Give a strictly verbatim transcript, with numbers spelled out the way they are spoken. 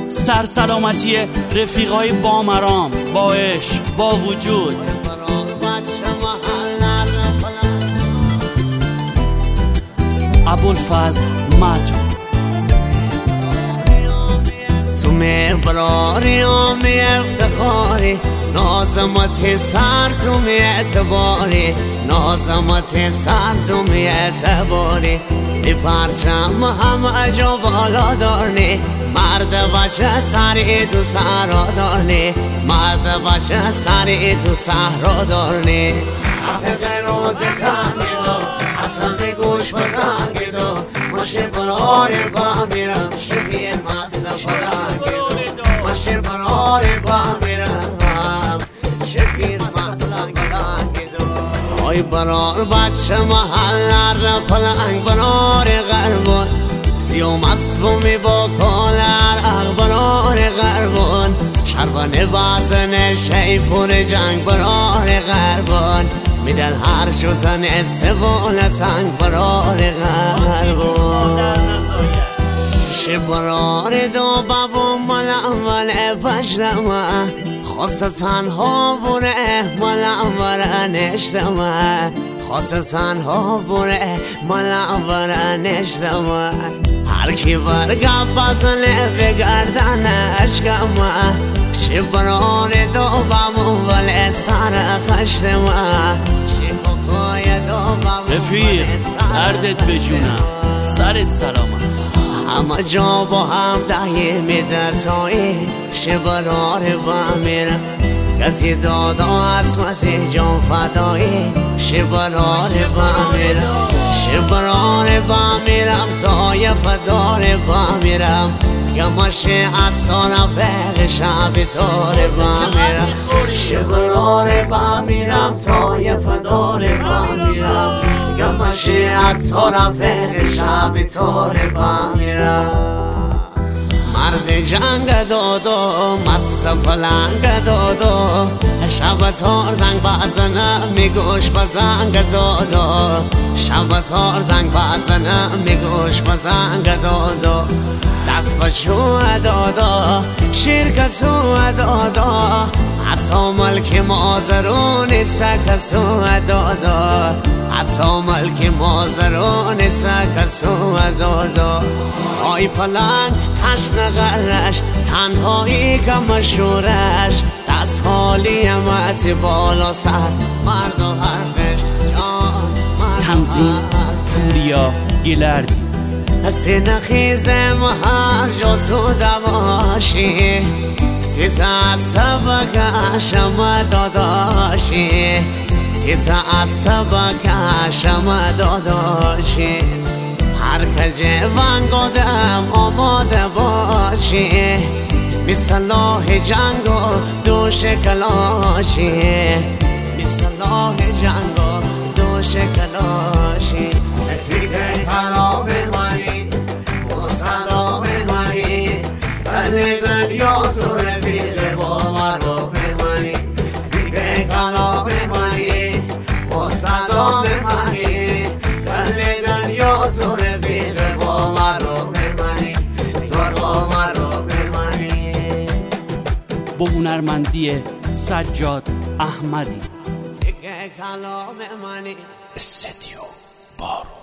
سرسلامتی رفیقای با مرام، با عشق، با وجود. ابوالفضل معطوف. تو مبراری و می افتخاری، نازمت سر تو می اعتباری، نازمت سر تو می اعتباری. بی پرچم همه جا بالا دارنی، مرد بچه سری تو صحرا دارنی، مرد بچه سری تو صحرا دارنی. حقیق روز تنگی دو اصلا به گوش بزنگی دو، ماشین براری با میرم شبیه مصر فرنگی دو، ماشین براری با میرم شبیه مصر فرنگی دو. آی برار بچه محل را پلنگ برار غربون، سیوم اسبومی با کالر اخبرار غربون، شربان بازن شیپور جنگ برار غربون، میدل هر شدن استوال تنگ برار غربون. شبرار دو بابو مال اول پشتمه، خواست تنها بونه مال اول نشتمه، خواست تنها بونه مال اول نشتمه. هر کی برگه بزنه به گردنش کمه، شبرار دو بابو ول سر خشتمه، شکوکای دو بابو رفیق دردت به جونم، سرت سلامت. همه جا با هم دایمی در تایی، شبرار با میرم کسی دادا عصمت جان فدایی، شبرار با میرم، شبرار با میرم سایه فدار با میرم، گمشه عطسانه فقه شب تاره با میرم، شبرار با میرم تایه فدار با میرم، گمشه عطسانه فقه شب تاره با میرم. مرد جنگ دادو مست پلنگ دادو، شب تار زنگ بزنه میگوش بزنگ دادو، شب تار زنگ بزنه میگوش بزنگ دادو. دست بچو دادا شرکتو دادا، حتی ملک مازرون سکسو دادا، حتی ملک مازرون سکسو دادا. آی پلنگ تشن غرش تنهایی که مشورش، دست خالی امت بالا سر مرد و حرفش جان. تنظیم پوریا گلردی. سینه خیزم هر جا تو دواشی، تتعصب کشم داداشی، تتعصب کشم داداشی. هر که ونگادم آماده باشی، مثل جنگ و دوش کلاشی، مثل جنگ و دوش کلاشی. تیگه کلام منی و صدام منی، بله دنیا تو رفیق با مرام منی، تیگه کلام منی و صدام منی، بله دنیا تو رفیق با مرام منی، تو با مرام منی. با هنرمندی سجاد احمدی. تیگه کلام منی. استدیو بارو.